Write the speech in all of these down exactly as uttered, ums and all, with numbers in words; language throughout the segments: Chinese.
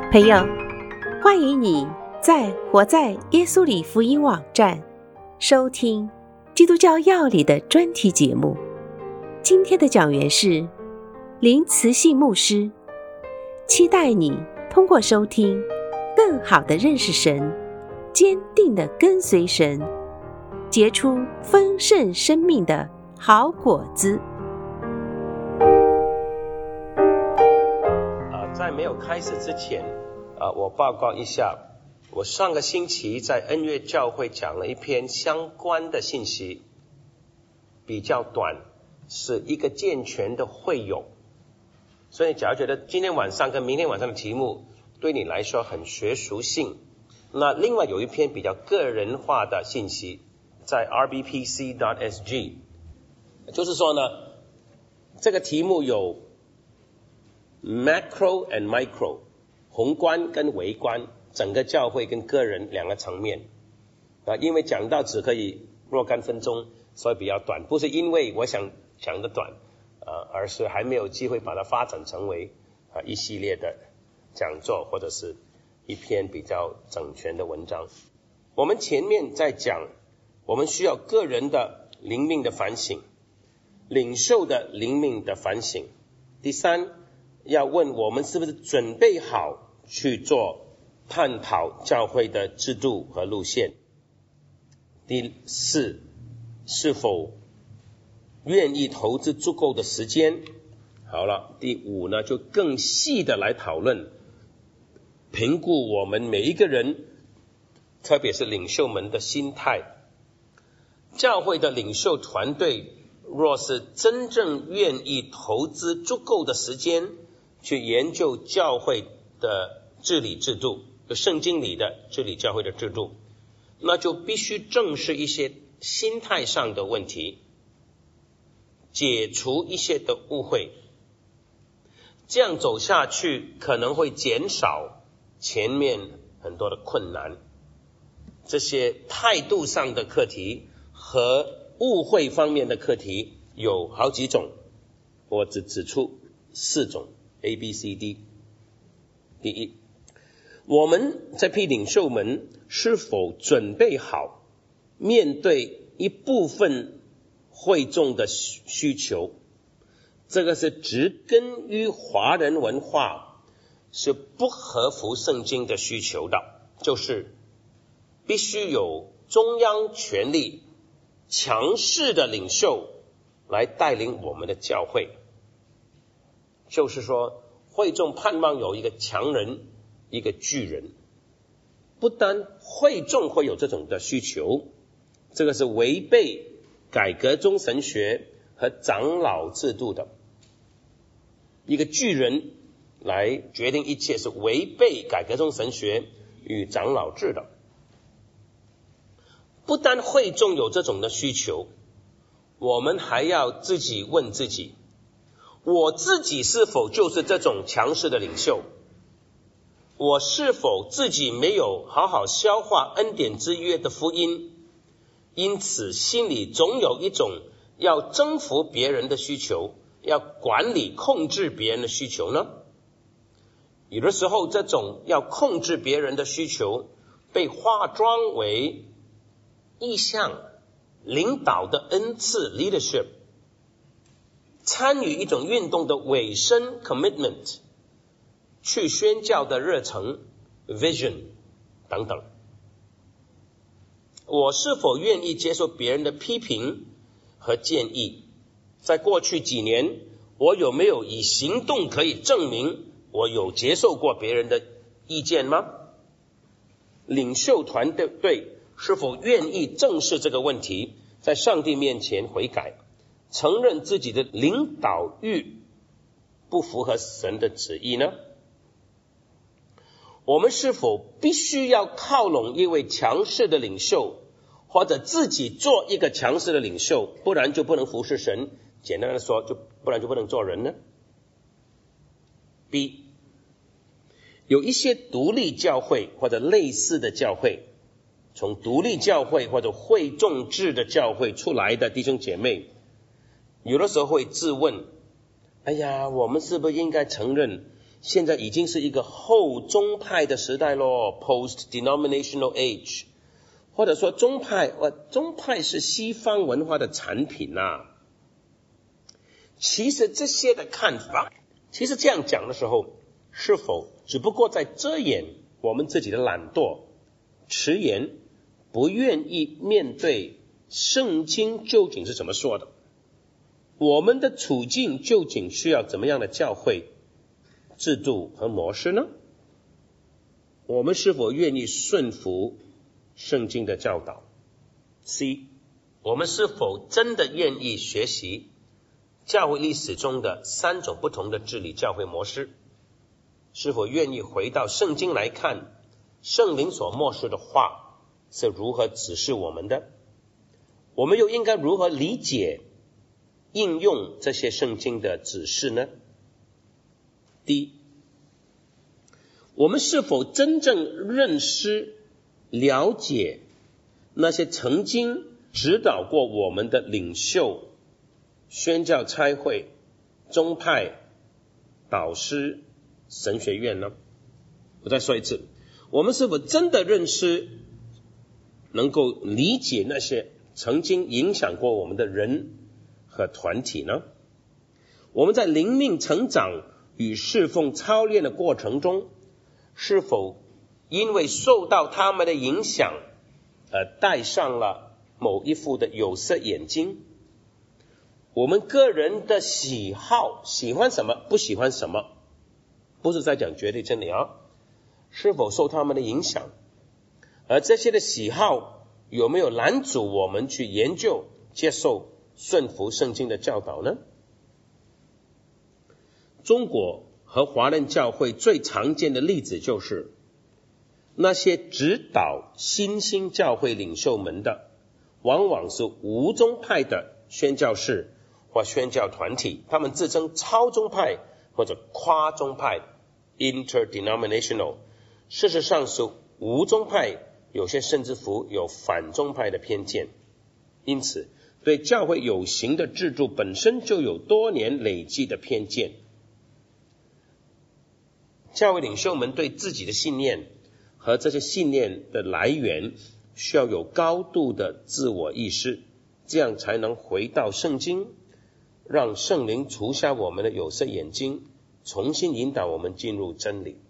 朋友，欢迎你在活在耶稣里福音网站收听基督教要理的专题节目。今天的讲员是林慈信牧师，期待你通过收听更好的认识神，坚定的跟随神，结出丰盛生命的好果子。 在没有开始之前，呃，我报告一下，我上个星期在恩悦教会讲了一篇相关的信息，比较短，是一个健全的会友。所以假如觉得今天晚上跟明天晚上的题目对你来说很学术性，那另外有一篇比较个人化的信息，在 r b p c dot s g， 就是说呢，这个题目有Macro and micro， 宏观跟微观，整个教会跟个人两个层面啊。因为讲到只可以若干分钟，所以比较短，不是因为我想讲的短啊，而是还没有机会把它发展成为啊一系列的讲座或者是一篇比较整全的文章。我们前面在讲，我们需要个人的灵命的反省，领袖的灵命的反省。第三，要问我们是不是准备好去做探讨教会的制度和路线。第四，是否愿意投资足够的时间。好了，第五呢，就更细的来讨论评估我们每一个人，特别是领袖们的心态。教会的领袖团队若是真正愿意投资足够的时间去研究教会的治理制度，就圣经里的治理教会的制度，那就必须正视一些心态上的问题，解除一些的误会。这样走下去可能会减少前面很多的困难。这些态度上的课题和误会方面的课题有好几种，我只指出四种A B C D。 第一，我们这批领袖们是否准备好面对一部分会众的需求，这个是植根于华人文化，是不合乎圣经的需求的，就是必须有中央权力强势的领袖来带领我们的教会。就是说会众盼望有一个强人，一个巨人。不单会众会有这种的需求，这个是违背改革中神学和长老制度的。一个巨人来决定一切，是违背改革中神学与长老制的。不单会众有这种的需求，我们还要自己问自己，我自己是否就是这种强势的领袖？我是否自己没有好好消化恩典之约的福音，因此心里总有一种要征服别人的需求，要管理控制别人的需求呢？有的时候这种要控制别人的需求被化妆为意向、领导的恩赐 leadership， 参与一种运动的委身 commitment， 去宣教的热忱 vision 等等。我是否愿意接受别人的批评和建议？在过去几年，我有没有以行动可以证明我有接受过别人的意见吗？领袖团队是否愿意正视这个问题，在上帝面前悔改，承认自己的领导欲不符合神的旨意呢？我们是否必须要靠拢一位强势的领袖，或者自己做一个强势的领袖，不然就不能服侍神？简单的说，就不然就不能做人呢？ B， 有一些独立教会或者类似的教会，从独立教会或者会众制的教会出来的弟兄姐妹，有的时候会自问，哎呀，我们是不是应该承认现在已经是一个后宗派的时代咯 ，post-denominational age， 或者说宗派，呃，宗派是西方文化的产品啊。其实这些的看法，其实这样讲的时候，是否只不过在遮掩我们自己的懒惰、迟延，不愿意面对圣经究竟是怎么说的？我们的处境究竟需要怎么样的教会制度和模式呢？我们是否愿意顺服圣经的教导？ C， 我们是否真的愿意学习教会历史中的三种不同的治理教会模式？是否愿意回到圣经来看圣灵所默示的话是如何指示我们的？我们又应该如何理解应用这些圣经的指示呢？第一，我们是否真正认识、了解那些曾经指导过我们的领袖、宣教差会、宗派、导师、神学院呢？我再说一次，我们是否真的认识、能够理解那些曾经影响过我们的人和团体呢？我们在灵命成长与侍奉操练的过程中，是否因为受到他们的影响而戴上了某一副的有色眼镜？我们个人的喜好，喜欢什么，不喜欢什么，不是在讲绝对真理啊，是否受他们的影响？而这些的喜好有没有拦阻我们去研究、接受、顺服圣经的教导呢？中国和华人教会最常见的例子就是，那些指导新兴教会领袖们的，往往是无宗派的宣教士或宣教团体，他们自称超宗派或者跨宗派 interdenominational， 事实上是无宗派，有些甚至乎有反宗派的偏见，因此对教会有形的制度本身就有多年累积的偏见。教会领袖们对自己的信念和这些信念的来源需要有高度的自我意识，这样才能回到圣经，让圣灵除下我们的有色眼睛，重新引导我们进入真理。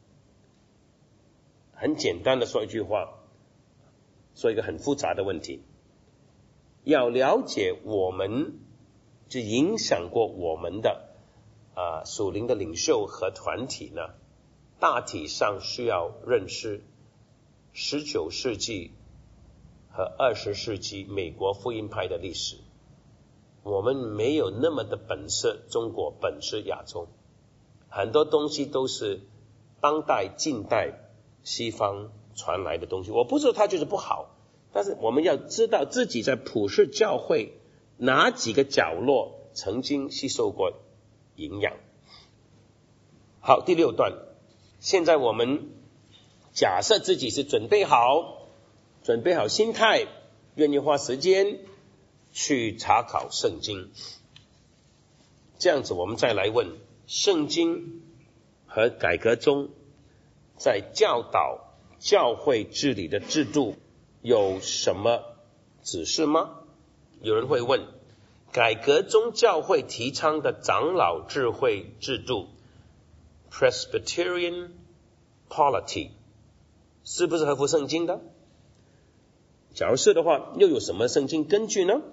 很简单的说一句话，说一个很复杂的问题，要了解我们就影响过我们的啊属灵的领袖和团体呢，大体上需要认识十九世纪和二十世纪美国福音派的历史。我们没有那么的本色中国，本是亚洲，很多东西都是当代近代西方传来的东西。我不是说它就是不好，但是我们要知道自己在普世教会哪几个角落曾经吸收过营养。好，第六段，现在我们假设自己是准备好准备好心态，愿意花时间去查考圣经，这样子我们再来问，圣经和改革中在教导教会治理的制度有什么指示吗？有人会问，改革中教会提倡的长老智慧制度 Presbyterian polity 是不是合乎圣经的？假如是的话，又有什么圣经根据呢？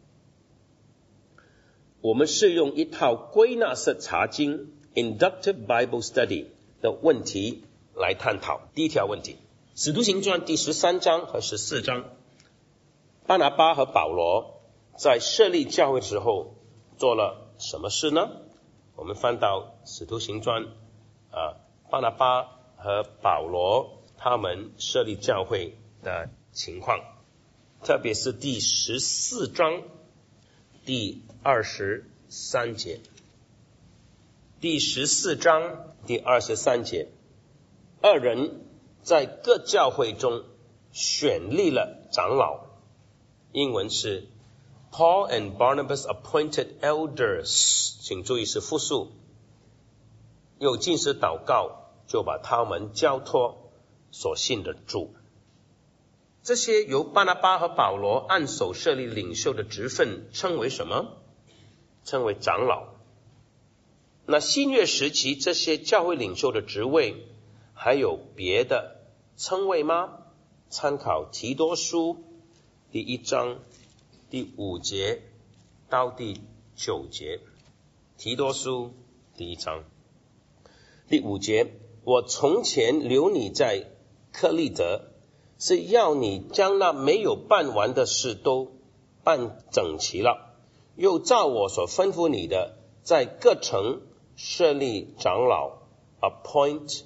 我们是用一套归纳式查经 Inductive Bible Study 的问题来探讨。第一条问题，使徒行传第十三章和十四章，巴拿巴和保罗在设立教会的时候做了什么事呢？我们翻到使徒行传啊，巴拿巴和保罗他们设立教会的情况，特别是第十四章第二十三节，第十四章第二十三节，二人在各教会中选立了长老，英文是 Paul and Barnabas appointed elders， 请注意是复数， 又禁食祷告，就把他们交托所信的主。这些由巴拿巴和保罗按手设立领袖的职分称为什么？称为长老。那新约时期这些教会领袖的职位还有别的称谓吗？参考提多书第一章第五节到第九节。提多书第一章第五节，我从前留你在克利德，是要你将那没有办完的事都办整齐了，又照我所吩咐你的，在各城设立长老 appoint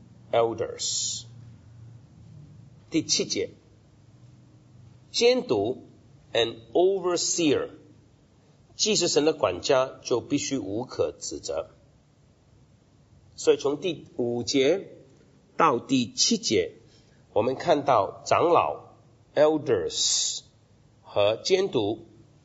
elders。 第七节，监督 an overseer， 既是神的管家，就必须无可指责。所以从第五节到第七节，我们看到长老 elders 和监督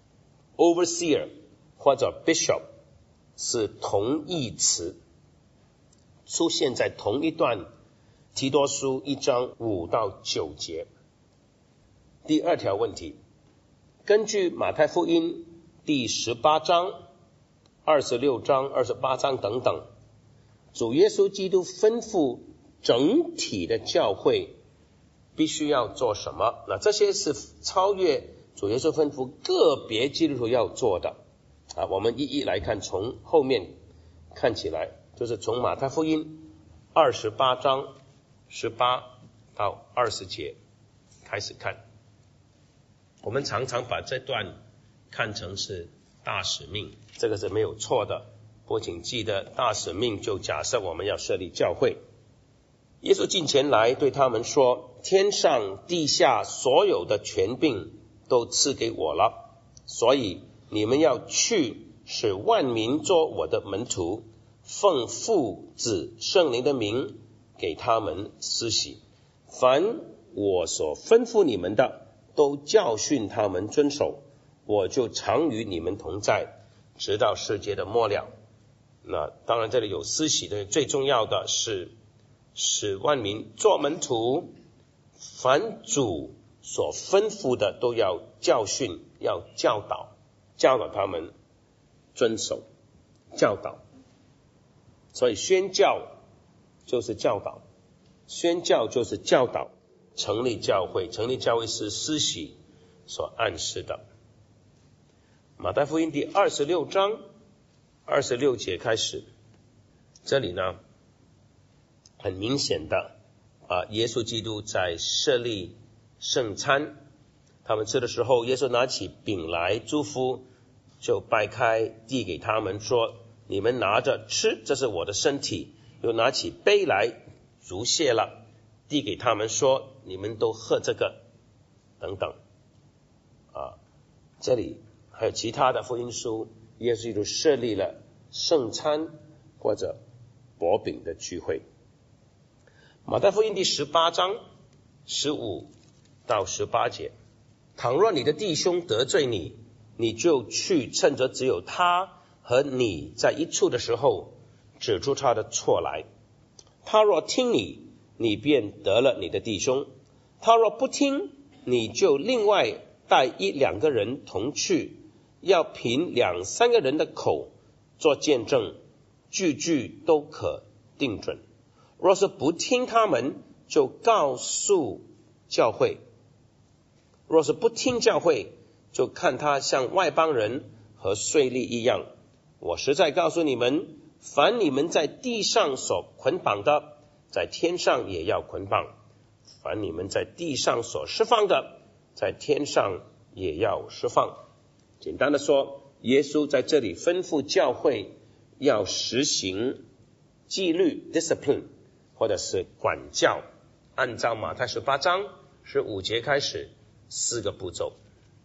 overseer 或者 bishop 是同义词，出现在同一段提多书一章五到九节。第二条问题，根据马太福音第十八章、二十六章、二十八章等等，主耶稣基督吩咐整体的教会必须要做什么？那这些是超越主耶稣吩咐个别基督徒要做的啊。我们一一来看，从后面看起来，就是从马太福音二十八章十八到二十节开始看。我们常常把这段看成是大使命，这个是没有错的。不过请记得，大使命就假设我们要设立教会。耶稣近前来对他们说，天上地下所有的权柄都赐给我了，所以你们要去，使万民做我的门徒，奉父子圣灵的名给他们施洗，凡我所吩咐你们的，都教训他们遵守，我就常与你们同在，直到世界的末了。那当然这里有施洗的，最重要的是使万民做门徒，凡主所吩咐的都要教训，要教导，教导他们遵守，教导。所以宣教就是教导，宣教就是教导。成立教会，成立教会是施洗所暗示的。马太福音第二十六章二十六节开始，这里呢很明显的啊，耶稣基督在设立圣餐，他们吃的时候，耶稣拿起饼来祝福，就掰开递给他们说，你们拿着吃，这是我的身体。又拿起杯来祝谢了，递给他们说，你们都喝这个，等等啊。这里还有其他的福音书，耶稣基督设立了圣餐或者薄饼的聚会。马太福音第十八章十五到十八节，倘若你的弟兄得罪你，你就去，趁着只有他和你在一处的时候，指出他的错来。他若听你，你便得了你的弟兄；他若不听，你就另外带一两个人同去，要凭两三个人的口做见证，句句都可定准。若是不听他们，就告诉教会；若是不听教会，就看他像外邦人和税吏一样。我实在告诉你们，凡你们在地上所捆绑的，在天上也要捆绑；凡你们在地上所释放的，在天上也要释放。简单的说，耶稣在这里吩咐教会要实行纪律 discipline 或者是管教，按照马太十八章十五节开始，四个步骤。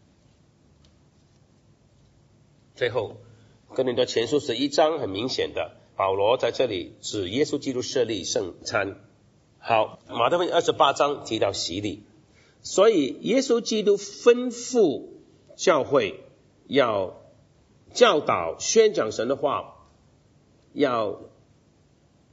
最后哥林多前书十一章，很明显的，保罗在这里指耶稣基督设立圣餐。好，马太福音二十八章提到洗礼，所以耶稣基督吩咐教会要教导宣讲神的话，要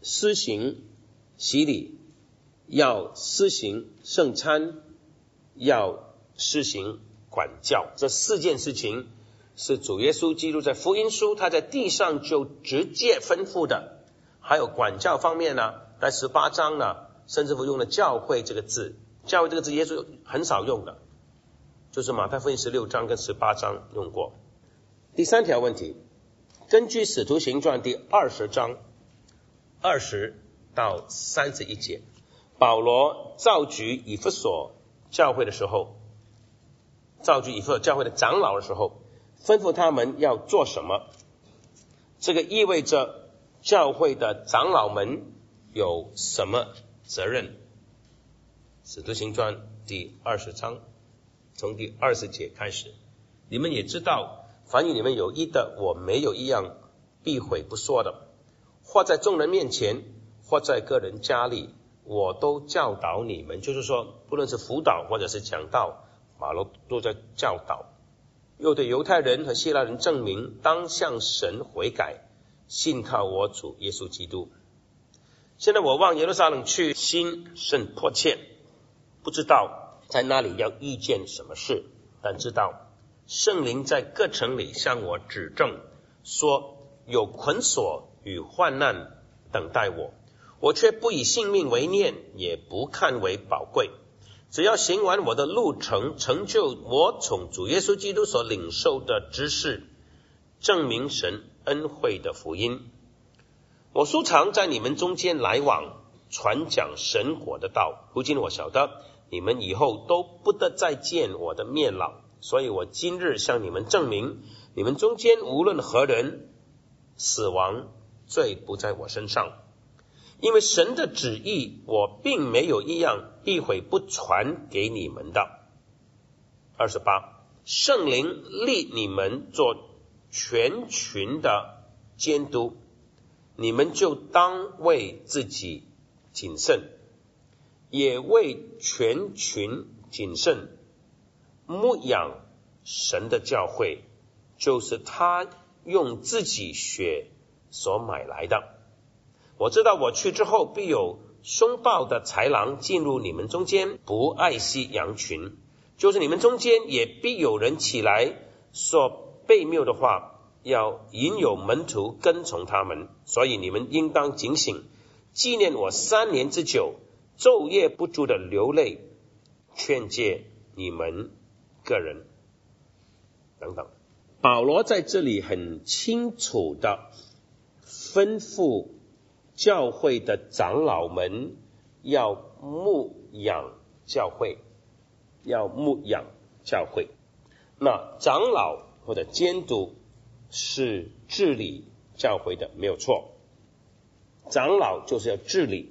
施行洗礼，要施行圣餐，要施行管教。这四件事情是主耶稣基督在福音书他在地上就直接吩咐的。还有管教方面呢，在十八章呢，甚至乎用了教会这个字。教会这个字耶稣很少用的，就是马太福音十六章跟十八章用过。第三条问题，根据使徒行传第二十章二十到三十一节，保罗召集以弗所教会的时候，召集以弗所教会的长老的时候，吩咐他们要做什么？这个意味着教会的长老们有什么责任？使徒行传第二十章从第二十节开始，你们也知道，凡与你们有益的，我没有一样避讳不说的，或在众人面前，或在个人家里，我都教导你们。就是说，不论是辅导或者是讲道，保罗都在教导，又对犹太人和希腊人证明，当向神悔改，信靠我主耶稣基督。现在我往耶路撒冷去，心甚迫切，不知道在那里要遇见什么事，但知道圣灵在各城里向我指证，说有捆锁与患难等待我，我却不以性命为念，也不看为宝贵，只要行完我的路程，成就我从主耶稣基督所领受的知识，证明神恩惠的福音。我素常在你们中间来往，传讲神国的道。如今我晓得你们以后都不得再见我的面了，所以我今日向你们证明，你们中间无论何人死亡，罪不在我身上。因为神的旨意，我并没有一样避讳不传给你们的。二十八，圣灵立你们做全群的监督，你们就当为自己谨慎，也为全群谨慎牧养神的教会，就是他用自己血所买来的。我知道我去之后，必有凶暴的豺狼进入你们中间，不爱惜羊群，就是你们中间也必有人起来说悖谬的话，要引诱门徒跟从他们。所以你们应当警醒，纪念我三年之久，昼夜不住的流泪，劝诫你们个人等等。保罗在这里很清楚的吩咐教会的长老们要牧养教会，要牧养教会。那长老或者监督是治理教会的，没有错。长老就是要治理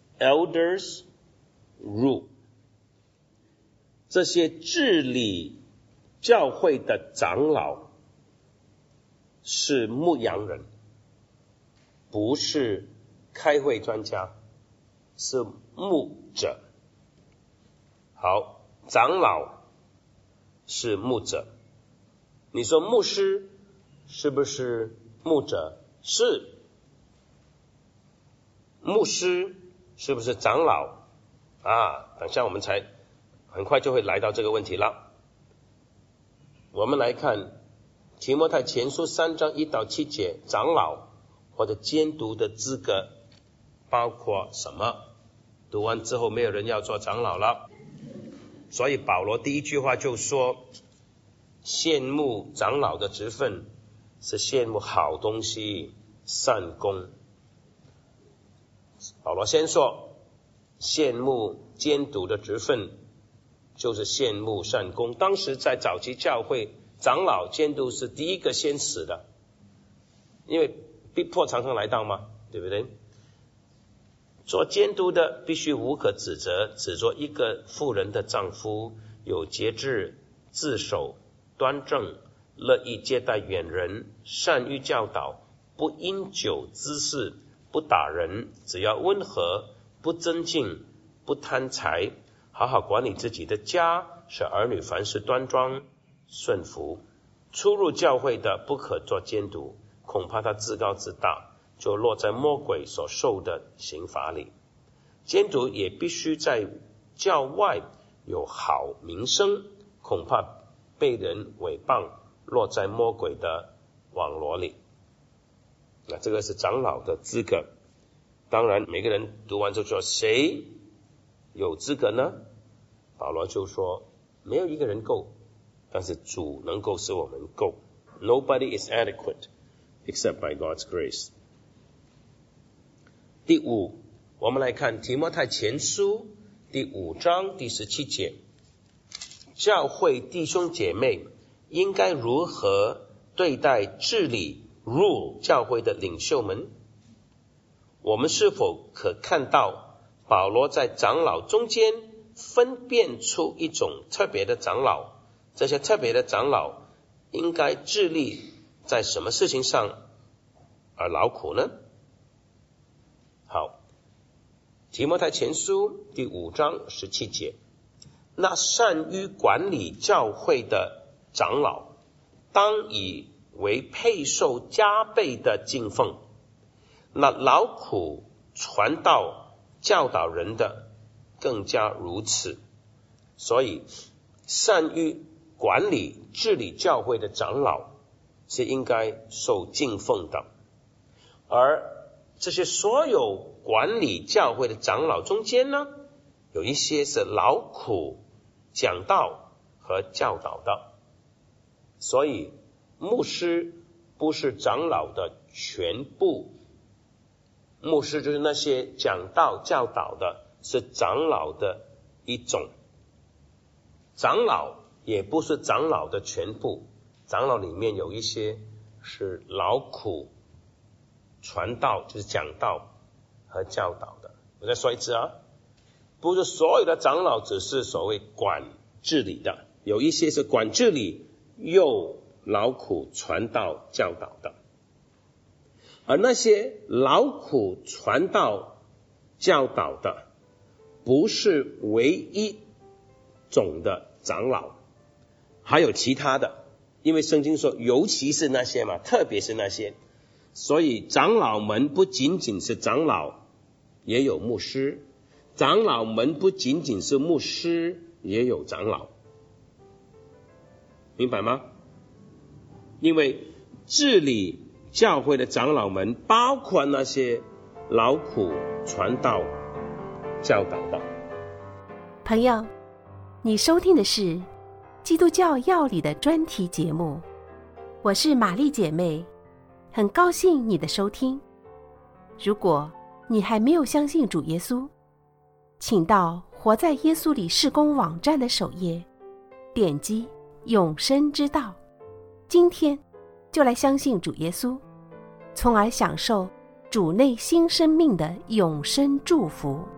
，elders rule。这些治理教会的长老是牧羊人，不是开会专家，是牧者。好，长老是牧者。你说牧师是不是牧者？是。牧师是不是长老？啊，等下我们才很快就会来到这个问题了。我们来看提摩太前书三章一到七节，长老或者监督的资格包括什么？读完之后没有人要做长老了，所以保罗第一句话就说，羡慕长老的职分是羡慕好东西，善功。保罗先说，羡慕监督的职分就是羡慕善功。当时在早期教会，长老监督是第一个先死的，因为逼迫常常来到嘛，对不对？做监督的必须无可指责，只做一个妇人的丈夫，有节制，自守端正，乐意接待远人，善于教导，不因酒滋事，不打人，只要温和，不争竞，不贪财，好好管理自己的家，使儿女凡事端庄顺服。初入教会的不可做监督，恐怕他自高自大， 就落在魔鬼所受的刑罚里。基督徒也必须在教外有好名声，恐怕被人诽谤，落在魔鬼的网罗里。那这个是长老的资格。当然每个人读完就说，谁有资格呢？保罗就说，没有一个人够，但是主能够使我们够。 Nobody is adequate except by God's grace。 第五，我们来看提摩太前书第五章第十七节，教会弟兄姐妹应该如何对待治理 rule 教会的领袖们？我们是否可看到保罗在长老中间分辨出一种特别的长老？这些特别的长老应该致力在什么事情上而劳苦呢？好，提摩太前书第五章十七节，那善于管理教会的长老，当以为配受加倍的敬奉，那劳苦传道教导人的更加如此。所以善于管理治理教会的长老是应该受敬奉的，而这些所有管理教会的长老中间呢，有一些是劳苦讲道和教导的。所以牧师不是长老的全部，牧师就是那些讲道教导的，是长老的一种。长老也不是长老的全部，长老里面有一些是劳苦传道，就是讲道和教导的。我再说一次啊，不是所有的长老只是所谓管治理的，有一些是管治理又劳苦传道教导的。而那些劳苦传道教导的不是唯一种的长老，还有其他的，因为圣经说尤其是那些嘛，特别是那些，所以长老们不仅仅是长老，也有牧师，长老们不仅仅是牧师，也有长老，明白吗？因为治理教会的长老们包括那些劳苦传道教导的。 朋友，你收听的是基督教要理的专题节目，我是玛丽姐妹，很高兴你的收听。如果你还没有相信主耶稣，请到活在耶稣里事工网站的首页，点击永生之道，今天就来相信主耶稣，从而享受主内新生命的永生祝福。